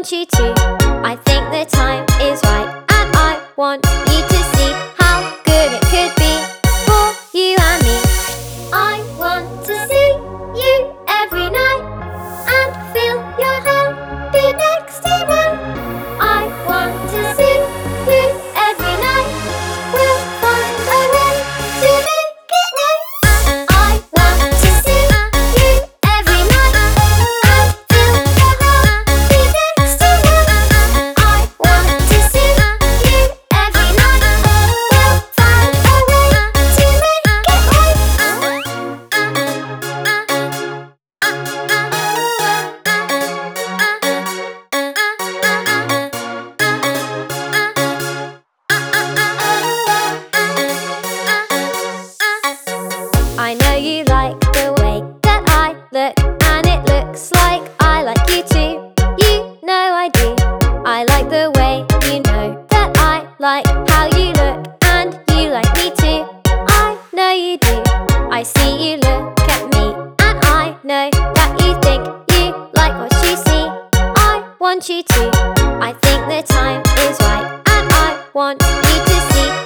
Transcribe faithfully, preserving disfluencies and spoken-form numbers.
want you to. I think the time is right, and I want you to see how good it could be for you and me. I want to see you every night and feel your hand be next to mine. I want to see you every night. We'll find a way to make it right. I want to see you every night and feel your hand be next to mine. I want to see you every night. We'll find a way to make it right. I know you like the way that I look, and it looks like I like you too. You know I do. I like the way you know that I like how you look, and you like me too. I know you do. I see you look at me, and I know that you think you like what you see. I want you to. I think the time is right, and I want you to see